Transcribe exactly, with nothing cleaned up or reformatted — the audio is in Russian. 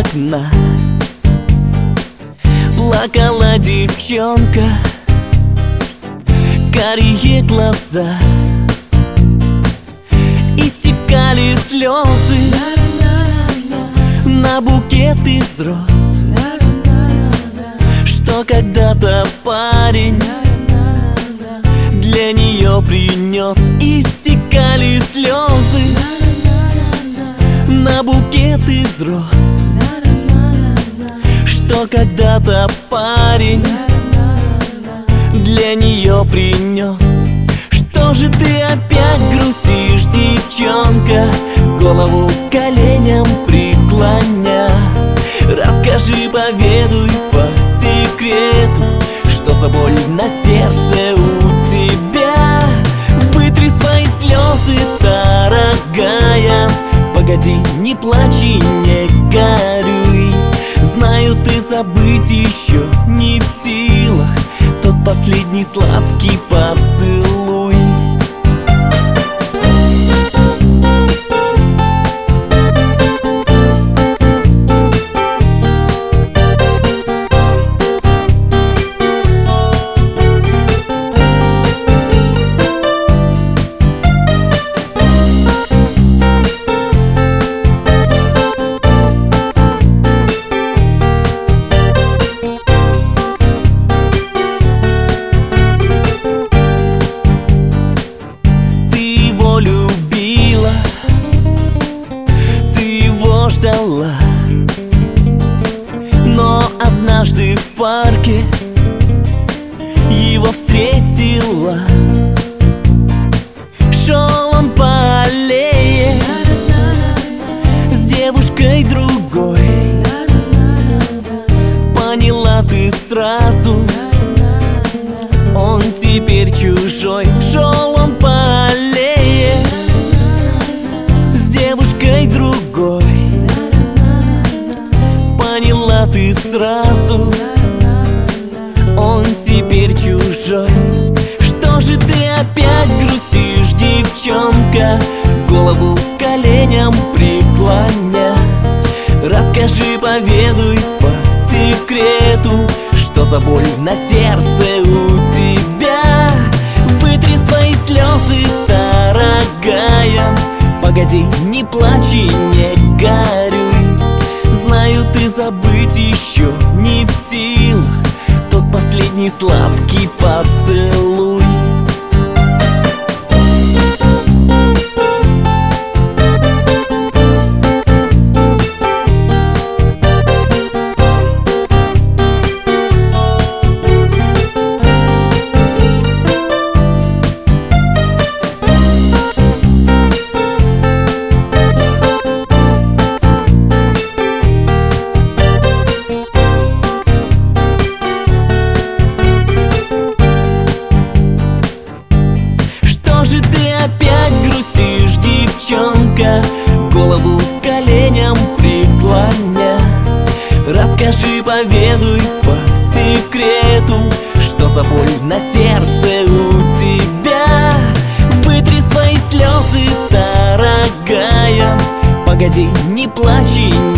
окна плакала девчонка, карие глаза, истекали слезы на букет из роз, что когда-то парень для нее принес. Истекали слезы на букет из роз, что когда-то парень для нее принес. Что же ты опять грустишь, девчонка, голову к коленям преклоня? Расскажи, поведуй по секрету, что за боль на сердце у тебя. Вытри свои слезы, дорогая, погоди, не плачь и не горюй. Знаю, ты забыть еще не в силах тот последний сладкий поцелуй. Любила, ты его ждала, но однажды в парке его встретила. Шел он по аллее с девушкой другой. Поняла ты сразу, он теперь чужой. Шел он по аллее с девушкой другой. Поняла ты сразу, он теперь чужой. Что же ты опять грустишь, девчонка, голову к коленям преклоня? Расскажи, поведуй по секрету, что за боль на сердце у тебя. Вытри свои слезы, дорогая, погоди, не плачь и не горюй. Знаю, ты забыть еще не в силах тот последний сладкий поцелуй. Голову к коленям преклоня. Расскажи, поведуй по секрету, что за боль на сердце у тебя. Вытри свои слезы, дорогая, погоди, не плачь и